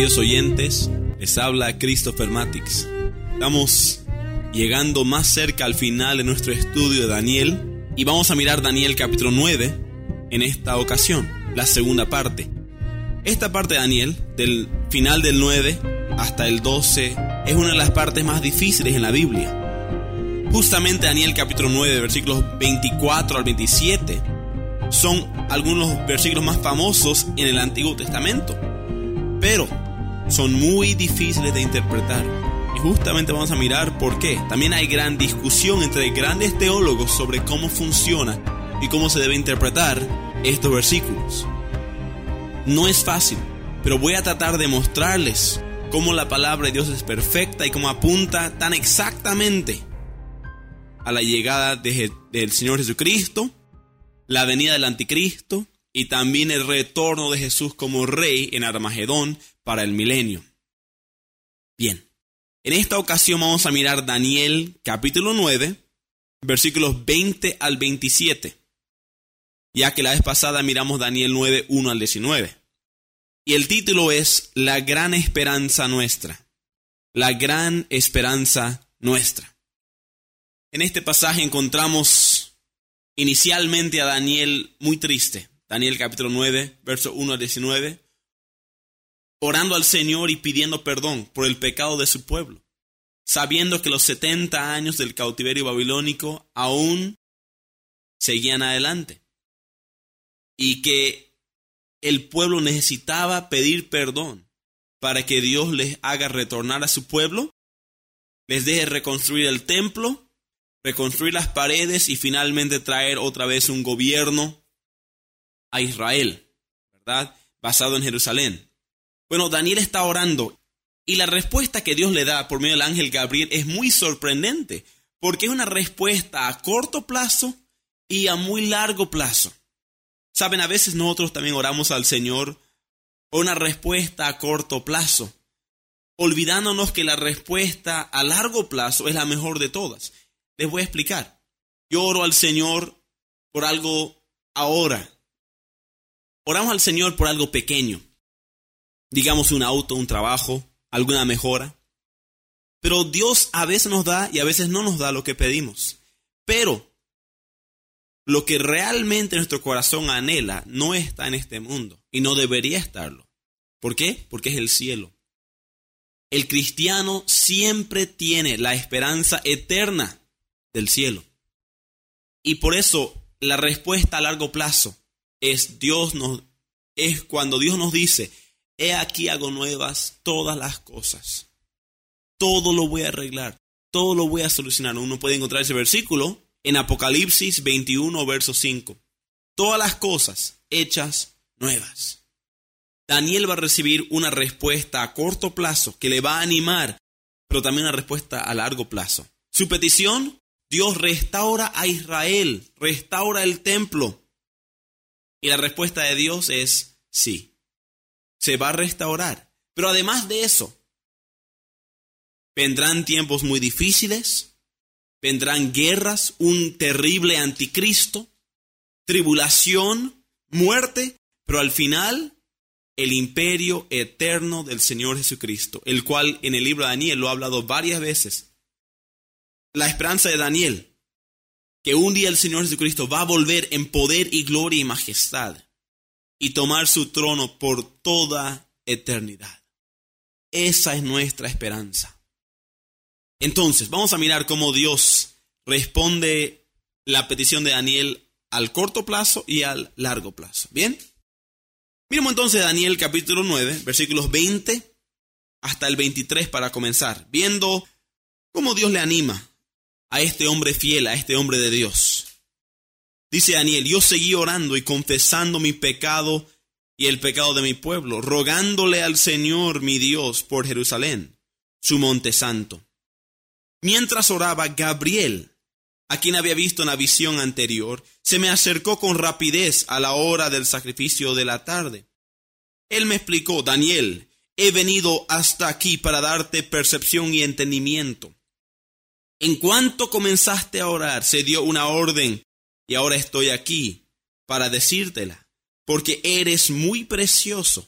Queridos oyentes, les habla Christopher Matix. Estamos llegando más cerca al final de nuestro estudio de Daniel y vamos a mirar Daniel capítulo 9 en esta ocasión, la segunda parte. Esta parte de Daniel, del final del 9 hasta el 12, es una de las partes más difíciles en la Biblia. Justamente Daniel capítulo 9, versículos 24 al 27, son algunos versículos más famosos en el Antiguo Testamento, pero son muy difíciles de interpretar. Y justamente vamos a mirar por qué. También hay gran discusión entre grandes teólogos sobre cómo funciona y cómo se debe interpretar estos versículos. No es fácil, pero voy a tratar de mostrarles cómo la palabra de Dios es perfecta y cómo apunta tan exactamente a la llegada del Señor Jesucristo, la venida del Anticristo y también el retorno de Jesús como Rey en Armagedón para el milenio. Bien, en esta ocasión vamos a mirar Daniel capítulo 9, versículos 20 al 27, ya que la vez pasada miramos Daniel 9, 1 al 19. Y el título es La gran esperanza nuestra. La gran esperanza nuestra. En este pasaje encontramos inicialmente a Daniel muy triste. Daniel capítulo 9, verso 1 al 19. Orando al Señor y pidiendo perdón por el pecado de su pueblo, sabiendo que los 70 años del cautiverio babilónico aún seguían adelante y que el pueblo necesitaba pedir perdón para que Dios les haga retornar a su pueblo, les deje reconstruir el templo, reconstruir las paredes y finalmente traer otra vez un gobierno a Israel, ¿verdad? Basado en Jerusalén. Bueno, Daniel está orando y la respuesta que Dios le da por medio del ángel Gabriel es muy sorprendente, porque es una respuesta a corto plazo y a muy largo plazo. Saben, a veces nosotros también oramos al Señor por una respuesta a corto plazo, olvidándonos que la respuesta a largo plazo es la mejor de todas. Les voy a explicar. Yo oro al Señor por algo ahora. Oramos al Señor por algo pequeño. Digamos un auto, un trabajo, alguna mejora. Pero Dios a veces nos da y a veces no nos da lo que pedimos. Pero lo que realmente nuestro corazón anhela no está en este mundo y no debería estarlo. ¿Por qué? Porque es el cielo. El cristiano siempre tiene la esperanza eterna del cielo. Y por eso la respuesta a largo plazo es cuando Dios nos dice: he aquí hago nuevas todas las cosas. Todo lo voy a arreglar, todo lo voy a solucionar. Uno puede encontrar ese versículo en Apocalipsis 21, verso 5. Todas las cosas hechas nuevas. Daniel va a recibir una respuesta a corto plazo que le va a animar, pero también una respuesta a largo plazo. Su petición: Dios restaura a Israel, restaura el templo. Y la respuesta de Dios es sí, se va a restaurar. Pero además de eso, vendrán tiempos muy difíciles, vendrán guerras, un terrible anticristo, tribulación, muerte, pero al final el imperio eterno del Señor Jesucristo, el cual en el libro de Daniel lo ha hablado varias veces. La esperanza de Daniel, que un día el Señor Jesucristo va a volver en poder y gloria y majestad y tomar su trono por toda eternidad. Esa es nuestra esperanza. Entonces, vamos a mirar cómo Dios responde la petición de Daniel al corto plazo y al largo plazo. ¿Bien? Miremos entonces Daniel capítulo 9, versículos 20 hasta el 23 para comenzar, viendo cómo Dios le anima a este hombre fiel, a este hombre de Dios. Dice Daniel: yo seguí orando y confesando mi pecado y el pecado de mi pueblo, rogándole al Señor mi Dios por Jerusalén, su monte santo. Mientras oraba, Gabriel, a quien había visto en la visión anterior, se me acercó con rapidez a la hora del sacrificio de la tarde. Él me explicó: Daniel, he venido hasta aquí para darte percepción y entendimiento. En cuanto comenzaste a orar, se dio una orden y ahora estoy aquí para decírtela, porque eres muy precioso.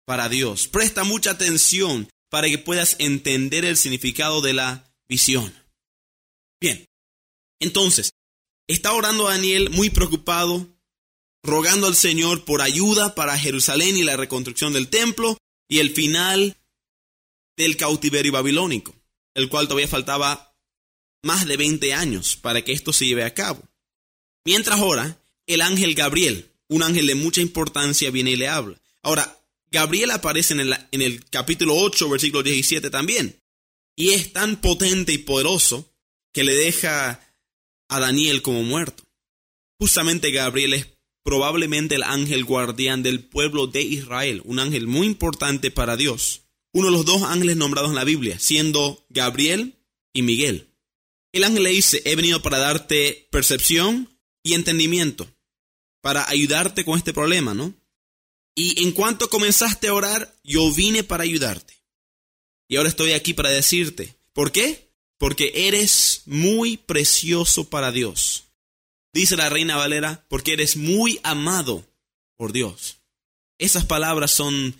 para Dios. Presta mucha atención para que puedas entender el significado de la visión. Bien, entonces, está orando Daniel muy preocupado, rogando al Señor por ayuda para Jerusalén y la reconstrucción del templo y el final del cautiverio babilónico, el cual todavía faltaba más de 20 años para que esto se lleve a cabo. Mientras ora, el ángel Gabriel, un ángel de mucha importancia, viene y le habla. Ahora, Gabriel aparece en el capítulo 8, versículo 17 también, y es tan potente y poderoso que le deja a Daniel como muerto. Justamente Gabriel es probablemente el ángel guardián del pueblo de Israel, un ángel muy importante para Dios. Uno de los dos ángeles nombrados en la Biblia, siendo Gabriel y Miguel. El ángel le dice, he venido para darte percepción y entendimiento, para ayudarte con este problema, ¿no? Y en cuanto comenzaste a orar, yo vine para ayudarte. Y ahora estoy aquí para decirte, ¿por qué? Porque eres muy precioso para Dios. Dice la Reina Valera, porque eres muy amado por Dios. Esas palabras son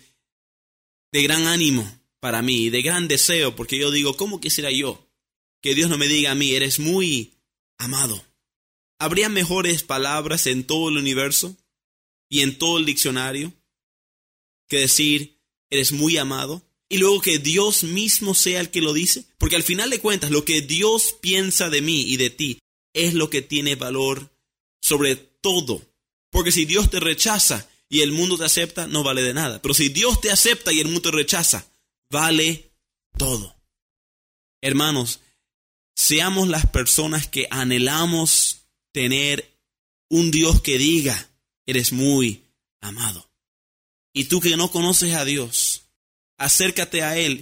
de gran ánimo para mí, de gran deseo, porque yo digo, ¿cómo quisiera yo que Dios no me diga a mí, eres muy amado? ¿Habría mejores palabras en todo el universo y en todo el diccionario que decir, eres muy amado? Y luego que Dios mismo sea el que lo dice. Porque al final de cuentas, lo que Dios piensa de mí y de ti es lo que tiene valor sobre todo. Porque si Dios te rechaza y el mundo te acepta, no vale de nada. Pero si Dios te acepta y el mundo te rechaza, vale todo. Hermanos, seamos las personas que anhelamos tener un Dios que diga, eres muy amado. Y tú que no conoces a Dios, acércate a Él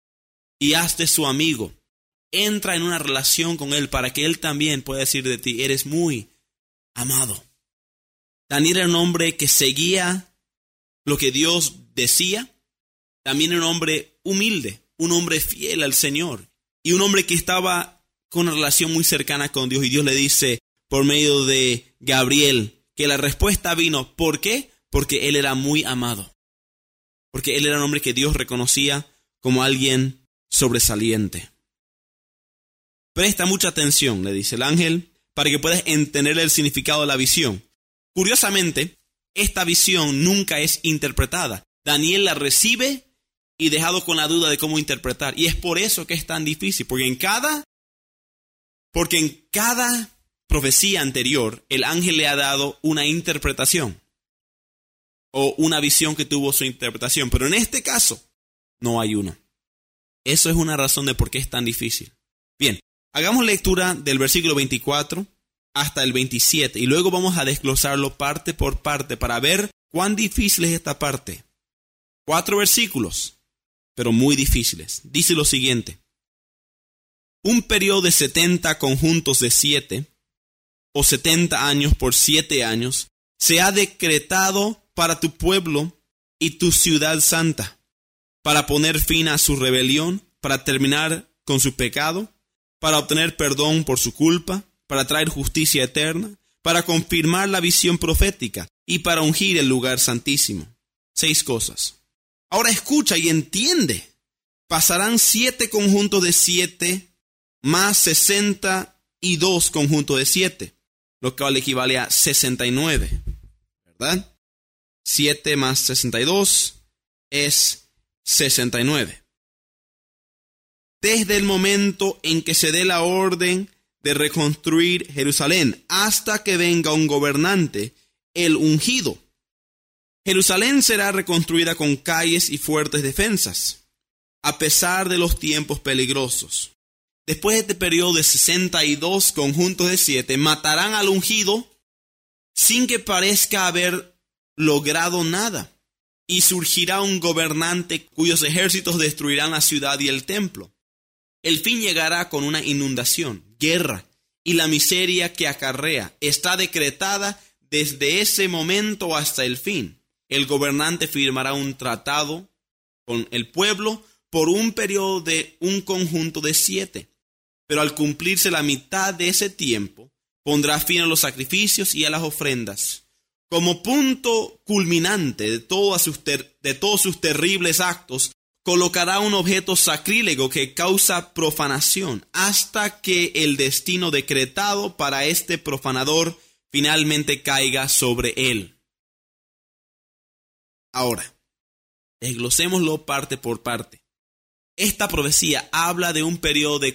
y hazte su amigo. Entra en una relación con Él para que Él también pueda decir de ti, eres muy amado. Daniel era un hombre que seguía lo que Dios decía. También era un hombre humilde, un hombre fiel al Señor. Y un hombre que estaba con una relación muy cercana con Dios. Y Dios le dice por medio de Gabriel que la respuesta vino. ¿Por qué? Porque él era muy amado. Porque él era un hombre que Dios reconocía como alguien sobresaliente. Presta mucha atención, le dice el ángel, para que puedas entender el significado de la visión. Curiosamente, esta visión nunca es interpretada. Daniel la recibe y dejado con la duda de cómo interpretar. Y es por eso que es tan difícil, porque en cada profecía anterior, el ángel le ha dado una interpretación o una visión que tuvo su interpretación. Pero en este caso, no hay uno. Eso es una razón de por qué es tan difícil. Bien, hagamos lectura del versículo 24 hasta el 27 y luego vamos a desglosarlo parte por parte para ver cuán difícil es esta parte. 4 versículos, pero muy difíciles. Dice lo siguiente. Un periodo de 70 conjuntos de 7 o 70 años por 7 años se ha decretado para tu pueblo y tu ciudad santa, para poner fin a su rebelión, para terminar con su pecado, para obtener perdón por su culpa, para traer justicia eterna, para confirmar la visión profética y para ungir el lugar santísimo. 6 cosas. Ahora escucha y entiende. Pasarán 7 conjuntos de 7 más 62 conjuntos de 7, lo cual equivale a 69, ¿verdad? 7 más 62 es 69. Desde el momento en que se dé la orden de reconstruir Jerusalén hasta que venga un gobernante, el ungido. Jerusalén será reconstruida con calles y fuertes defensas, a pesar de los tiempos peligrosos. Después de este periodo de 62 conjuntos de 7, matarán al ungido sin que parezca haber logrado nada. Y surgirá un gobernante cuyos ejércitos destruirán la ciudad y el templo. El fin llegará con una inundación, guerra y la miseria que acarrea. Está decretada desde ese momento hasta el fin. El gobernante firmará un tratado con el pueblo por un periodo de un conjunto de 7. Pero al cumplirse la mitad de ese tiempo, pondrá fin a los sacrificios y a las ofrendas. como punto culminante de todos sus terribles actos, colocará un objeto sacrílego que causa profanación hasta que el destino decretado para este profanador finalmente caiga sobre él. Ahora, desglosémoslo parte por parte. Esta profecía habla de un periodo de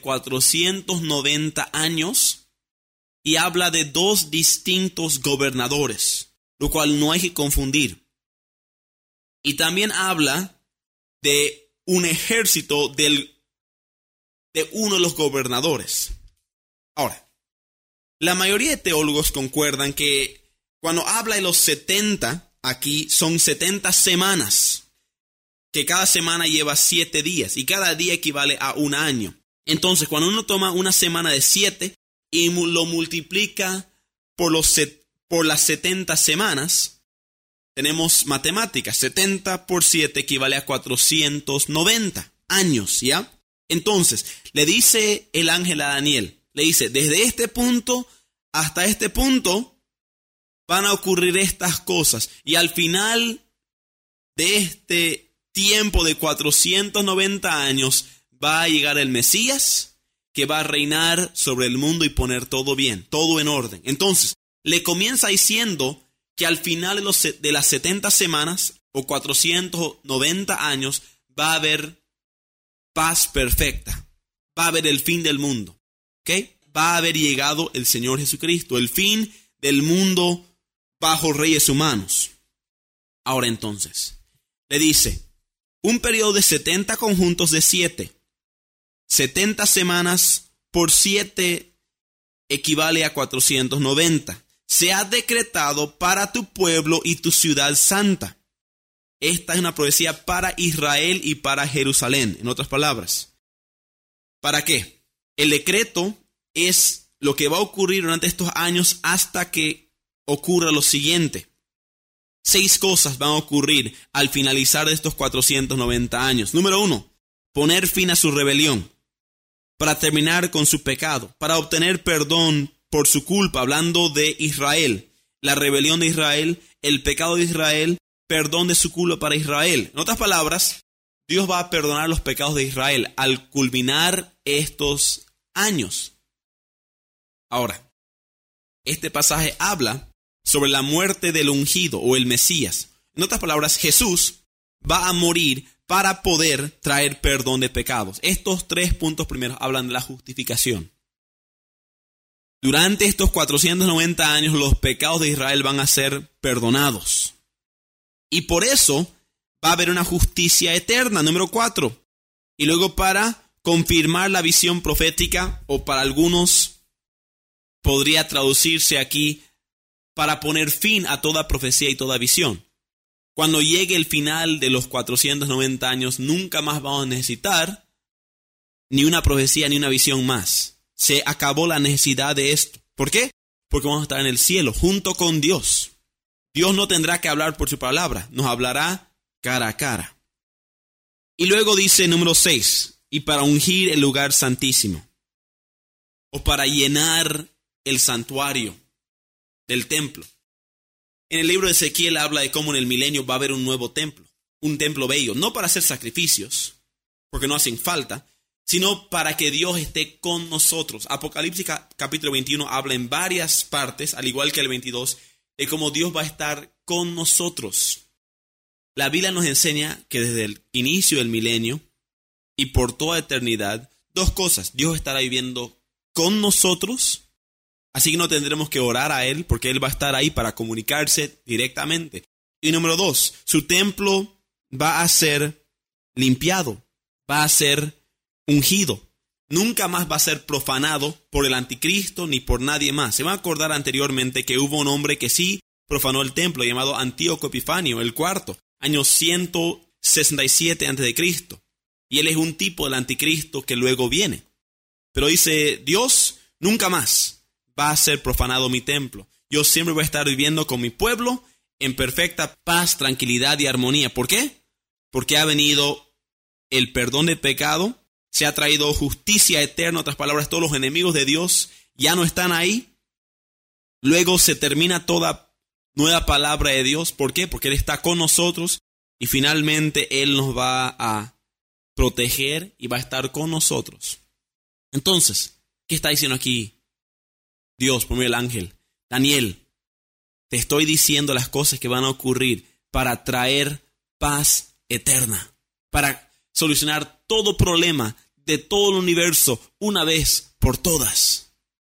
490 años y habla de dos distintos gobernadores, lo cual no hay que confundir. Y también habla de un ejército de uno de los gobernadores. Ahora, la mayoría de teólogos concuerdan que cuando habla de los 70, aquí son 70 semanas, que cada semana lleva 7 días y cada día equivale a un año. Entonces, cuando uno toma una semana de 7 y lo multiplica por las 70 semanas, tenemos matemáticas. 70 por 7 equivale a 490 años, ¿ya? Entonces, le dice el ángel a Daniel, le dice, desde este punto hasta este punto van a ocurrir estas cosas. Y al final de este tiempo de 490 años va a llegar el Mesías, que va a reinar sobre el mundo y poner todo bien, todo en orden. Entonces, le comienza diciendo que al final de las 70 semanas o 490 años va a haber paz perfecta. Va a haber el fin del mundo. ¿Ok? Va a haber llegado el Señor Jesucristo, el fin del mundo bajo reyes humanos. Ahora entonces, le dice, un periodo de 70 conjuntos de 7. 70 semanas por 7 equivale a 490. Se ha decretado para tu pueblo y tu ciudad santa. Esta es una profecía para Israel y para Jerusalén, en otras palabras. ¿Para qué? El decreto es lo que va a ocurrir durante estos años hasta que ocurra lo siguiente. 6 cosas van a ocurrir al finalizar de estos 490 años. Número 1, poner fin a su rebelión, para terminar con su pecado, para obtener perdón por su culpa, hablando de Israel, la rebelión de Israel, el pecado de Israel, perdón de su culpa para Israel. En otras palabras, Dios va a perdonar los pecados de Israel al culminar estos años. Ahora, este pasaje habla sobre la muerte del ungido o el Mesías. En otras palabras, Jesús va a morir para poder traer perdón de pecados. Estos 3 puntos primeros hablan de la justificación. Durante estos 490 años los pecados de Israel van a ser perdonados. Y por eso va a haber una justicia eterna, número 4. Y luego para confirmar la visión profética, o para algunos podría traducirse aquí, para poner fin a toda profecía y toda visión. Cuando llegue el final de los 490 años, nunca más vamos a necesitar ni una profecía ni una visión más. Se acabó la necesidad de esto. ¿Por qué? Porque vamos a estar en el cielo, junto con Dios. Dios no tendrá que hablar por su palabra, nos hablará cara a cara. Y luego dice número 6, y para ungir el lugar santísimo, o para llenar el santuario del templo. En el libro de Ezequiel habla de cómo en el milenio va a haber un nuevo templo, un templo bello, no para hacer sacrificios, porque no hacen falta, sino para que Dios esté con nosotros. Apocalipsis capítulo 21 habla en varias partes, al igual que el 22, de cómo Dios va a estar con nosotros. La Biblia nos enseña que desde el inicio del milenio y por toda eternidad, 2 cosas. Dios estará viviendo con nosotros, así que no tendremos que orar a Él, porque Él va a estar ahí para comunicarse directamente. Y número 2, su templo va a ser limpiado, va a ser ungido. Nunca más va a ser profanado por el anticristo ni por nadie más. Se van a acordar anteriormente que hubo un hombre que sí profanó el templo, llamado Antíoco Epifanio, el cuarto, año 167 a.C. Y él es un tipo del anticristo que luego viene. Pero dice Dios, nunca más va a ser profanado mi templo. Yo siempre voy a estar viviendo con mi pueblo en perfecta paz, tranquilidad y armonía. ¿Por qué? Porque ha venido el perdón del pecado, se ha traído justicia eterna. En otras palabras, todos los enemigos de Dios ya no están ahí. Luego se termina toda nueva palabra de Dios. ¿Por qué? Porque Él está con nosotros y finalmente Él nos va a proteger y va a estar con nosotros. Entonces, ¿qué está diciendo aquí Dios por medio del ángel? Daniel, te estoy diciendo las cosas que van a ocurrir para traer paz eterna, para solucionar todo problema de todo el universo una vez por todas.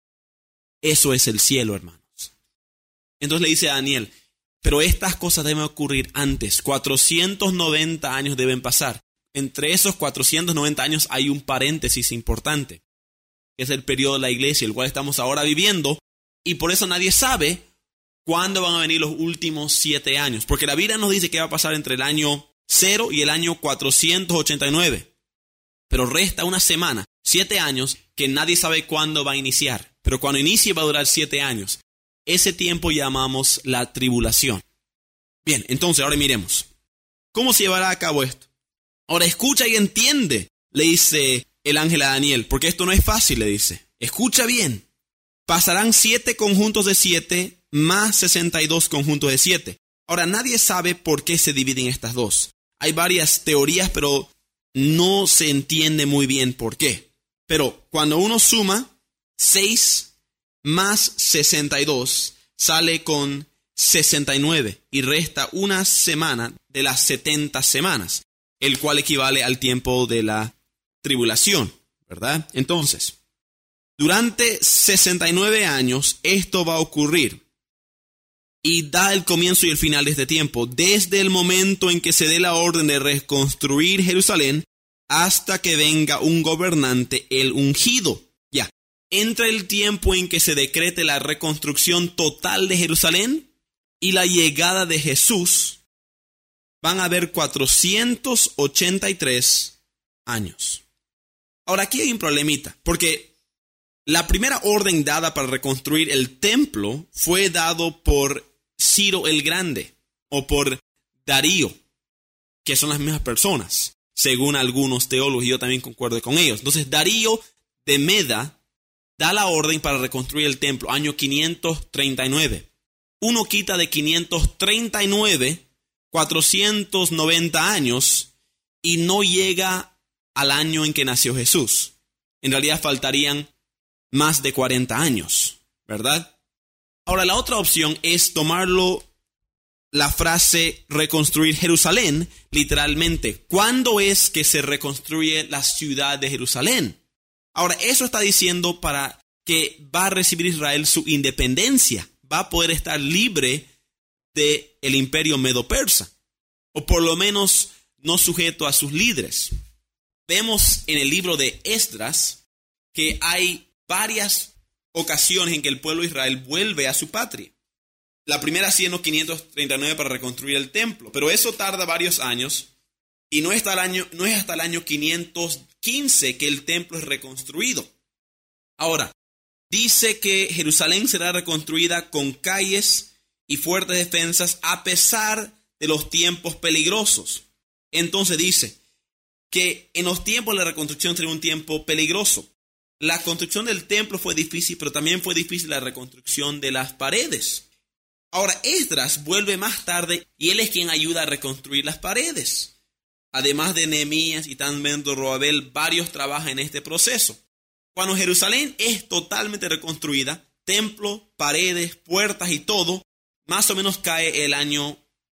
Eso es el cielo, hermanos. Entonces le dice a Daniel, pero estas cosas deben ocurrir antes. 490 años deben pasar. Entre esos 490 años hay un paréntesis importante, que es el periodo de la iglesia, el cual estamos ahora viviendo, y por eso nadie sabe cuándo van a venir los últimos 7 años, porque la Biblia nos dice que va a pasar entre el año 0 y el año 489, pero resta una semana, 7 años, que nadie sabe cuándo va a iniciar, pero cuando inicie va a durar 7 años. Ese tiempo llamamos la tribulación. Bien, entonces ahora miremos, ¿cómo se llevará a cabo esto? Ahora escucha y entiende, le dice el ángel a Daniel, porque esto no es fácil, le dice. Escucha bien. Pasarán 7 conjuntos de 7 más 62 conjuntos de 7. Ahora nadie sabe por qué se dividen estas dos. Hay varias teorías, pero no se entiende muy bien por qué. Pero cuando uno suma 6 más 62, sale con 69 y resta una semana de las 70 semanas, el cual equivale al tiempo de la tribulación, ¿verdad? Entonces, durante 69 años esto va a ocurrir y da el comienzo y el final de este tiempo, desde el momento en que se dé la orden de reconstruir Jerusalén hasta que venga un gobernante, el ungido. Ya, entre el tiempo en que se decrete la reconstrucción total de Jerusalén y la llegada de Jesús, van a haber 483 años. Ahora aquí hay un problemita, porque la primera orden dada para reconstruir el templo fue dado por Ciro el Grande o por Darío, que son las mismas personas, según algunos teólogos, y yo también concuerdo con ellos. Entonces Darío de Meda da la orden para reconstruir el templo, año 539. Uno quita de 539 490 años y no llega al año en que nació Jesús. En realidad faltarían más de 40 años, ¿verdad? Ahora la otra opción es tomarlo, la frase reconstruir Jerusalén, literalmente. ¿Cuándo es que se reconstruye la ciudad de Jerusalén? Ahora eso está diciendo para que va a recibir Israel su independencia, va a poder estar libre del imperio medo-persa, o por lo menos no sujeto a sus líderes. Vemos en el libro de Esdras que hay varias ocasiones en que el pueblo de Israel vuelve a su patria. La primera sí en los 539 para reconstruir el templo, pero eso tarda varios años y no es hasta el año 515 que el templo es reconstruido. Ahora, dice que Jerusalén será reconstruida con calles y fuertes defensas a pesar de los tiempos peligrosos. Entonces dice que en los tiempos de la reconstrucción será un tiempo peligroso. La construcción del templo fue difícil, pero también fue difícil la reconstrucción de las paredes. Ahora Esdras vuelve más tarde y él es quien ayuda a reconstruir las paredes. Además de Nehemías y también de Zorobabel, varios trabajan en este proceso. Cuando Jerusalén es totalmente reconstruida, templo, paredes, puertas y todo, más o menos cae el año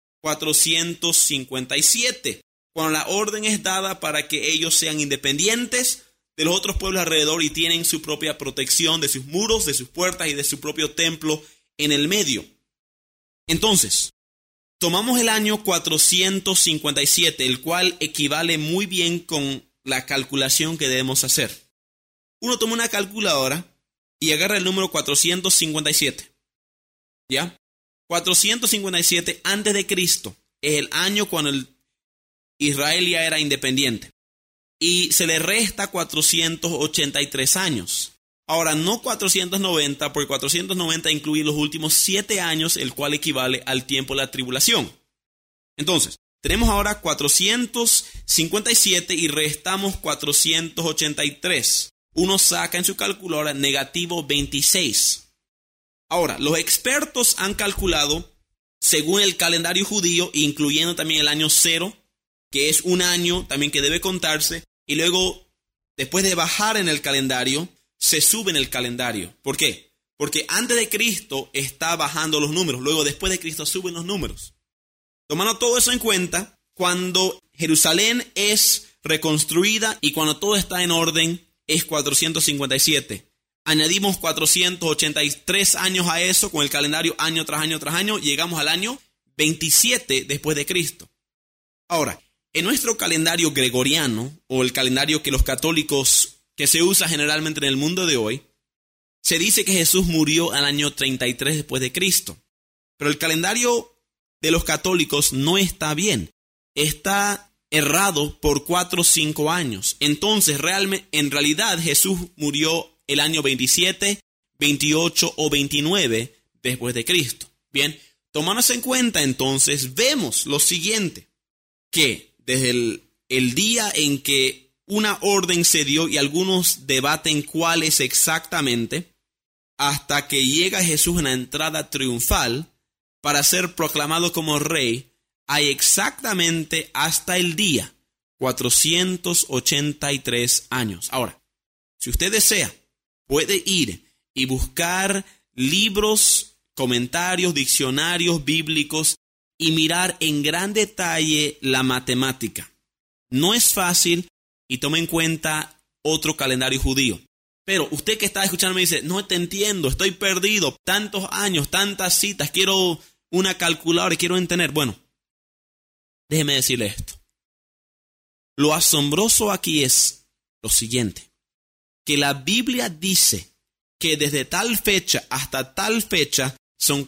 457, cuando la orden es dada para que ellos sean independientes de los otros pueblos alrededor y tienen su propia protección de sus muros, de sus puertas y de su propio templo en el medio. Entonces, tomamos el año 457, el cual equivale muy bien con la calculación que debemos hacer. Uno toma una calculadora y agarra el número 457. ¿Ya? 457 antes de Cristo es el año cuando Israel ya era independiente. Y se le resta 483 años. Ahora, no 490, porque 490 incluye los últimos 7 años, el cual equivale al tiempo de la tribulación. Entonces, tenemos ahora 457 y restamos 483. Uno saca en su calculadora negativo 26. Ahora, los expertos han calculado según el calendario judío, incluyendo también el año 0, que es un año también que debe contarse, y luego, después de bajar en el calendario, se sube en el calendario. ¿Por qué? Porque antes de Cristo está bajando los números, luego después de Cristo suben los números. Tomando todo eso en cuenta, cuando Jerusalén es reconstruida y cuando todo está en orden, es 457. Añadimos 483 años a eso, con el calendario año tras año tras año, llegamos al año 27 después de Cristo. Ahora, en nuestro calendario gregoriano, o el calendario que los católicos, que se usa generalmente en el mundo de hoy, se dice que Jesús murió al año 33 después de Cristo. Pero el calendario de los católicos no está bien. Está errado por 4 o 5 años. Entonces, en realidad, Jesús murió el año 27, 28 o 29 después de Cristo. Bien, tomándose en cuenta entonces, vemos lo siguiente, que desde el día en que una orden se dio, y algunos debaten cuál es exactamente, hasta que llega Jesús en la entrada triunfal para ser proclamado como rey, hay exactamente hasta el día 483 años. Ahora, si usted desea, puede ir y buscar libros, comentarios, diccionarios bíblicos y mirar en gran detalle la matemática. No es fácil y tome en cuenta otro calendario judío. Pero usted que está escuchando me dice, no te entiendo, estoy perdido, tantos años, tantas citas, quiero una calculadora y quiero entender. Bueno, déjeme decirle esto. Lo asombroso aquí es lo siguiente, que la Biblia dice que desde tal fecha hasta tal fecha son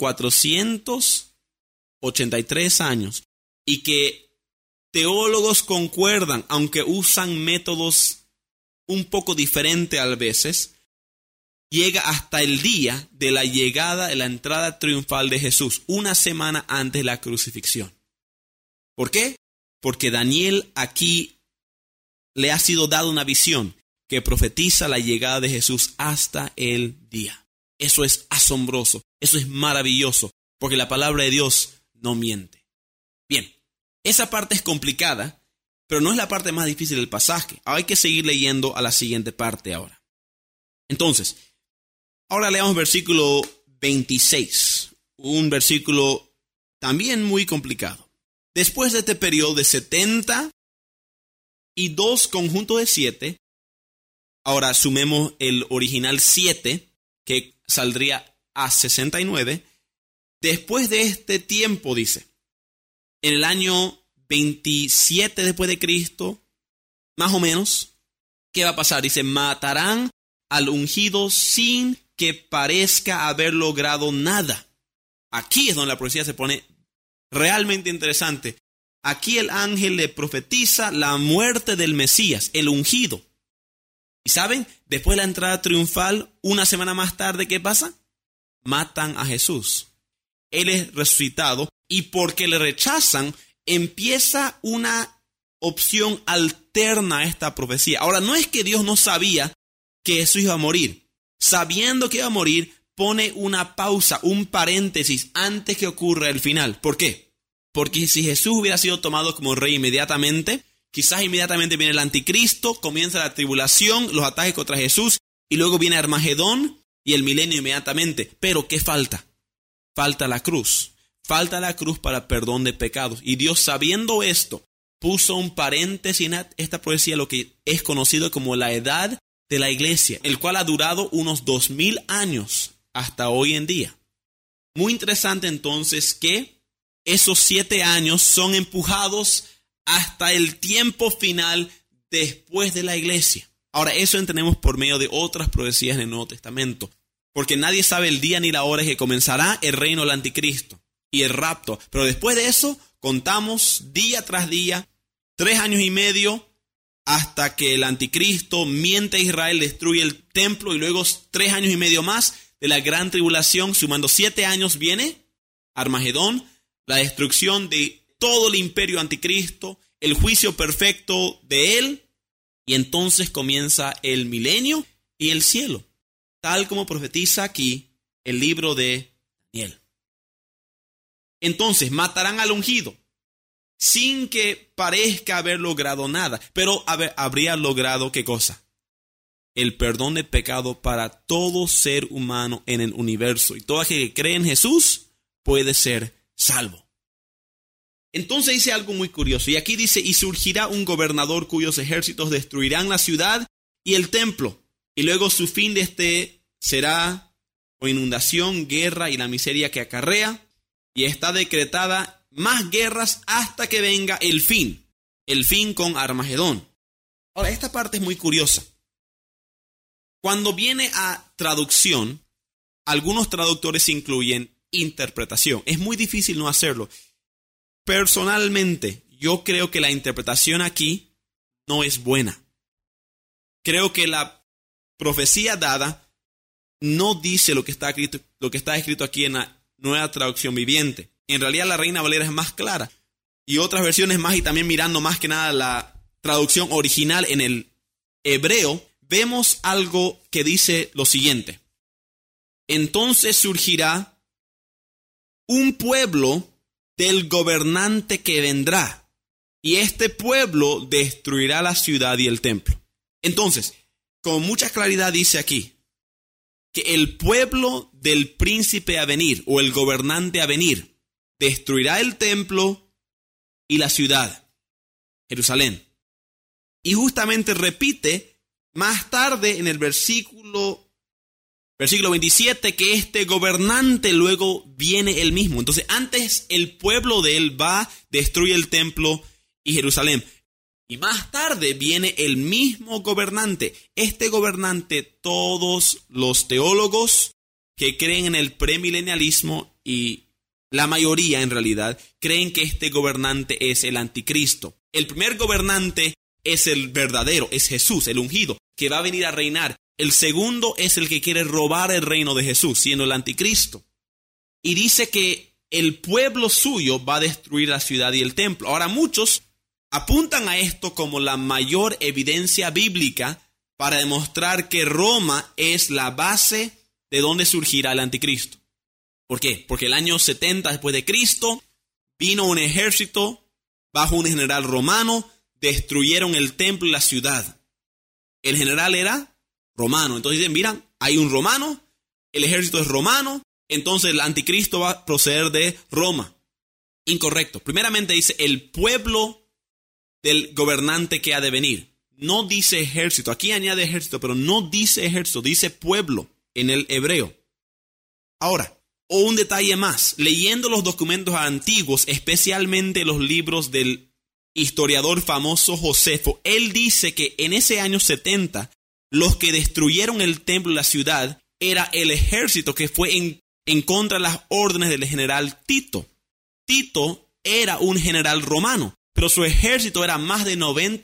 483 años y que teólogos concuerdan, aunque usan métodos un poco diferentes a veces, llega hasta el día de la llegada, de la entrada triunfal de Jesús, una semana antes de la crucifixión. ¿Por qué? Porque Daniel aquí le ha sido dada una visión que profetiza la llegada de Jesús hasta el día. Eso es asombroso, eso es maravilloso, porque la palabra de Dios no miente. Bien, esa parte es complicada, pero no es la parte más difícil del pasaje. Hay que seguir leyendo a la siguiente parte ahora. Entonces, ahora leamos versículo 26, un versículo también muy complicado. Después de este periodo de 70 y 2 conjuntos de 7, ahora sumemos el original 7, que saldría a 69. Después de este tiempo, dice, en el año 27 después de Cristo, más o menos, ¿qué va a pasar? Dice, matarán al ungido sin que parezca haber logrado nada. Aquí es donde la profecía se pone realmente interesante. Aquí el ángel le profetiza la muerte del Mesías, el ungido. ¿Y saben? Después de la entrada triunfal, una semana más tarde, ¿qué pasa? Matan a Jesús. Él es resucitado y porque le rechazan, empieza una opción alterna a esta profecía. Ahora, no es que Dios no sabía que Jesús iba a morir. Sabiendo que iba a morir, pone una pausa, un paréntesis antes que ocurra el final. ¿Por qué? Porque si Jesús hubiera sido tomado como rey inmediatamente, quizás inmediatamente viene el anticristo, comienza la tribulación, los ataques contra Jesús, y luego viene Armagedón y el milenio inmediatamente. Pero, ¿qué falta? Falta la cruz. Falta la cruz para perdón de pecados. Y Dios, sabiendo esto, puso un paréntesis en esta profecía, lo que es conocido como la edad de la iglesia, el cual ha durado unos 2000 años hasta hoy en día. Muy interesante entonces que esos 7 años son empujados hasta el tiempo final después de la iglesia. Ahora, eso entendemos por medio de otras profecías en el Nuevo Testamento, porque nadie sabe el día ni la hora en que comenzará el reino del anticristo y el rapto. Pero después de eso, contamos día tras día, 3 años y medio, hasta que el anticristo miente a Israel, destruye el templo, y luego 3 años y medio más de la gran tribulación, sumando 7 años, viene Armagedón, la destrucción de todo el imperio anticristo, el juicio perfecto de él, y entonces comienza el milenio y el cielo, tal como profetiza aquí el libro de Daniel. Entonces matarán al ungido, sin que parezca haber logrado nada. Pero habría logrado ¿qué cosa? El perdón de pecado para todo ser humano en el universo. Y todo aquel que cree en Jesús puede ser salvo. Entonces dice algo muy curioso. Y aquí dice, y surgirá un gobernador cuyos ejércitos destruirán la ciudad y el templo. Y luego su fin de será o inundación, guerra y la miseria que acarrea. Y está decretada más guerras hasta que venga el fin con Armagedón. Ahora, esta parte es muy curiosa. Cuando viene a traducción, algunos traductores incluyen interpretación. Es muy difícil no hacerlo. Personalmente, yo creo que la interpretación aquí no es buena. Creo que la profecía dada no dice lo que está escrito aquí en la Nueva Traducción Viviente. En realidad la Reina Valera es más clara. Y otras versiones más, y también mirando más que nada la traducción original en el hebreo, vemos algo que dice lo siguiente. Entonces surgirá un pueblo del gobernante que vendrá, y este pueblo destruirá la ciudad y el templo. Entonces, con mucha claridad dice aquí, que el pueblo del príncipe a venir, o el gobernante a venir, destruirá el templo y la ciudad, Jerusalén. Y justamente repite más tarde en el versículo 27, que este gobernante luego viene él mismo. Entonces, antes el pueblo de él va, destruye el templo y Jerusalén. Y más tarde viene el mismo gobernante. Este gobernante, todos los teólogos que creen en el premilenialismo, y la mayoría en realidad, creen que este gobernante es el anticristo. El primer gobernante es el verdadero, es Jesús, el ungido, que va a venir a reinar. El segundo es el que quiere robar el reino de Jesús, siendo el anticristo. Y dice que el pueblo suyo va a destruir la ciudad y el templo. Ahora, muchos apuntan a esto como la mayor evidencia bíblica para demostrar que Roma es la base de donde surgirá el anticristo. ¿Por qué? Porque el año 70 después de Cristo vino un ejército bajo un general romano, destruyeron el templo y la ciudad. El general era romano. Entonces dicen, miran, hay un romano, el ejército es romano, entonces el anticristo va a proceder de Roma. Incorrecto. Primeramente dice el pueblo del gobernante que ha de venir. No dice ejército. Aquí añade ejército, pero no dice ejército, dice pueblo en el hebreo. Ahora, un detalle más. Leyendo los documentos antiguos, especialmente los libros del historiador famoso Josefo, él dice que en ese año 70, los que destruyeron el templo y la ciudad era el ejército que fue en contra de las órdenes del general Tito. Tito era un general romano, pero su ejército era más de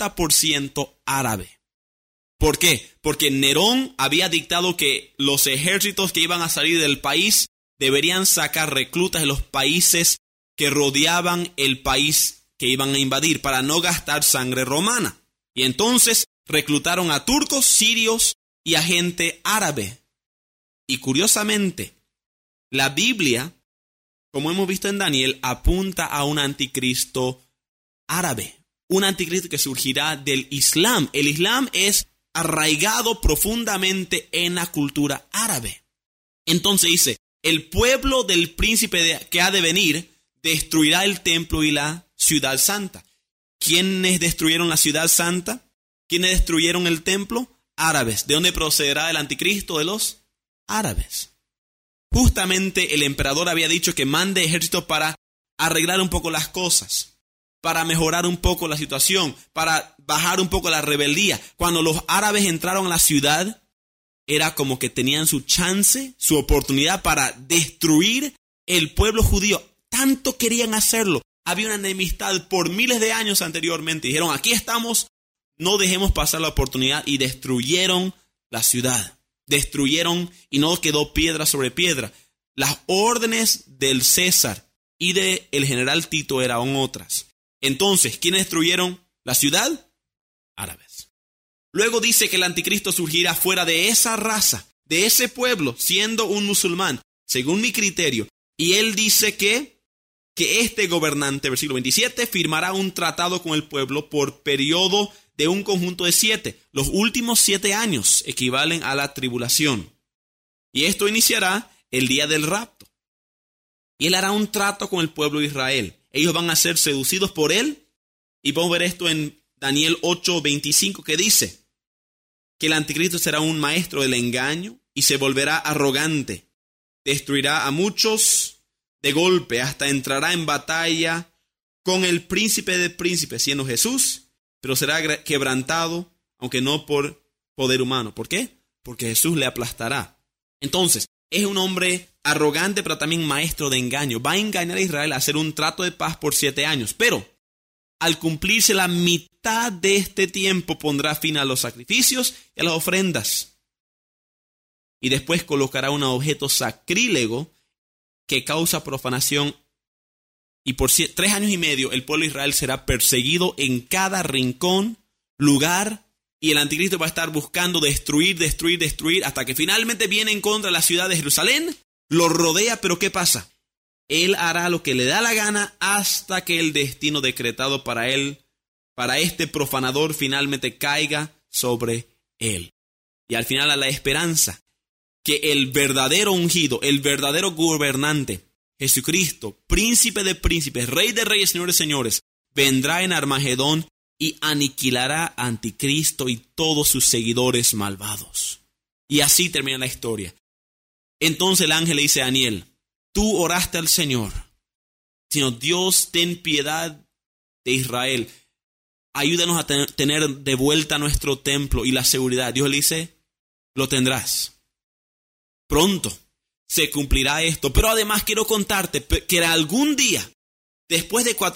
90% árabe. ¿Por qué? Porque Nerón había dictado que los ejércitos que iban a salir del país deberían sacar reclutas de los países que rodeaban el país que iban a invadir para no gastar sangre romana. Y entonces reclutaron a turcos, sirios y a gente árabe. Y curiosamente, la Biblia, como hemos visto en Daniel, apunta a un anticristo árabe. Un anticristo que surgirá del Islam. El Islam es arraigado profundamente en la cultura árabe. Entonces dice, el pueblo del príncipe que ha de venir destruirá el templo y la ciudad santa. ¿Quiénes destruyeron la ciudad santa? ¿Quiénes destruyeron el templo? Árabes. ¿De dónde procederá el anticristo? De los árabes. Justamente el emperador había dicho que mande ejército para arreglar un poco las cosas, para mejorar un poco la situación, para bajar un poco la rebeldía. Cuando los árabes entraron a la ciudad, era como que tenían su chance, su oportunidad para destruir el pueblo judío. Tanto querían hacerlo. Había una enemistad por miles de años anteriormente. Dijeron, aquí estamos, no dejemos pasar la oportunidad, y destruyeron la ciudad. Destruyeron y no quedó piedra sobre piedra. Las órdenes del César y del general Tito eran otras. Entonces, ¿quiénes destruyeron la ciudad? Árabes. Luego dice que el anticristo surgirá fuera de esa raza, de ese pueblo, siendo un musulmán, según mi criterio. Y él dice que que este gobernante, versículo 27, firmará un tratado con el pueblo por periodo de un conjunto de 7. Los últimos 7 años equivalen a la tribulación. Y esto iniciará el día del rapto. Y él hará un trato con el pueblo de Israel. Ellos van a ser seducidos por él. Y podemos ver esto en Daniel 8:25, que dice que el anticristo será un maestro del engaño y se volverá arrogante. Destruirá a muchos de golpe, hasta entrará en batalla con el príncipe de príncipes, siendo Jesús, pero será quebrantado, aunque no por poder humano. ¿Por qué? Porque Jesús le aplastará. Entonces, es un hombre arrogante, pero también maestro de engaño. Va a engañar a Israel a hacer un trato de paz por 7 años, pero al cumplirse la mitad de este tiempo pondrá fin a los sacrificios y a las ofrendas. Y después colocará un objeto sacrílego que causa profanación. Y por 3 años y medio el pueblo de Israel será perseguido en cada rincón, lugar, y el anticristo va a estar buscando destruir, hasta que finalmente viene en contra de la ciudad de Jerusalén, lo rodea, pero ¿qué pasa? Él hará lo que le da la gana hasta que el destino decretado para él, para este profanador, finalmente caiga sobre él. Y al final a la esperanza que el verdadero ungido, el verdadero gobernante, Jesucristo, príncipe de príncipes, rey de reyes, señor de señores, vendrá en Armagedón y aniquilará a Anticristo y todos sus seguidores malvados. Y así termina la historia. Entonces el ángel le dice a Daniel: tú oraste al Señor, sino Dios, ten piedad de Israel. Ayúdanos a tener de vuelta nuestro templo y la seguridad. Dios le dice: lo tendrás. Pronto se cumplirá esto. Pero además quiero contarte que algún día, después de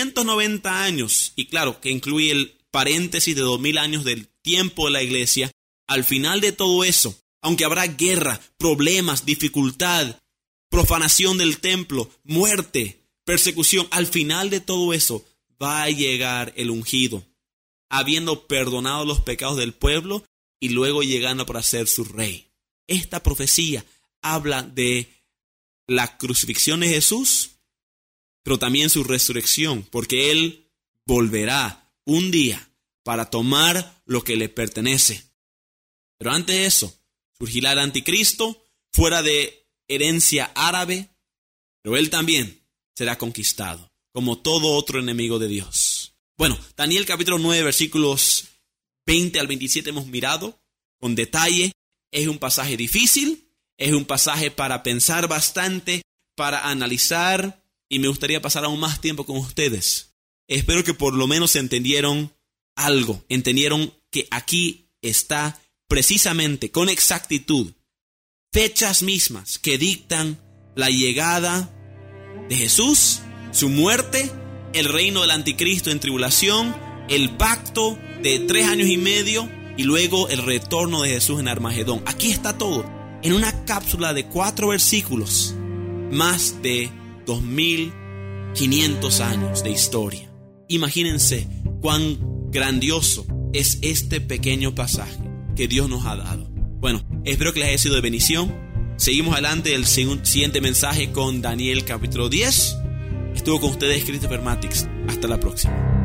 490 años, y claro, que incluye el paréntesis de 2000 años del tiempo de la iglesia, al final de todo eso, aunque habrá guerra, problemas, dificultad, profanación del templo, muerte, persecución, al final de todo eso va a llegar el ungido, habiendo perdonado los pecados del pueblo y luego llegando para ser su rey. Esta profecía habla de la crucifixión de Jesús, pero también su resurrección, porque Él volverá un día para tomar lo que le pertenece. Pero antes de eso, surgirá el anticristo, fuera de herencia árabe, pero Él también será conquistado, como todo otro enemigo de Dios. Bueno, Daniel capítulo 9, versículos 20 al 27 hemos mirado con detalle. Es un pasaje difícil, es un pasaje para pensar bastante, para analizar, y me gustaría pasar aún más tiempo con ustedes. Espero que por lo menos entendieron algo, entendieron que aquí está precisamente, con exactitud, fechas mismas que dictan la llegada de Jesús, su muerte, el reino del anticristo en tribulación, el pacto de 3 años y medio y luego el retorno de Jesús en Armagedón. Aquí está todo, en una cápsula de 4 versículos, más de 2500 años de historia. Imagínense cuán grandioso es este pequeño pasaje que Dios nos ha dado. Bueno, espero que les haya sido de bendición. Seguimos adelante el siguiente mensaje con Daniel capítulo 10. Estuvo con ustedes Christopher Matix. Hasta la próxima.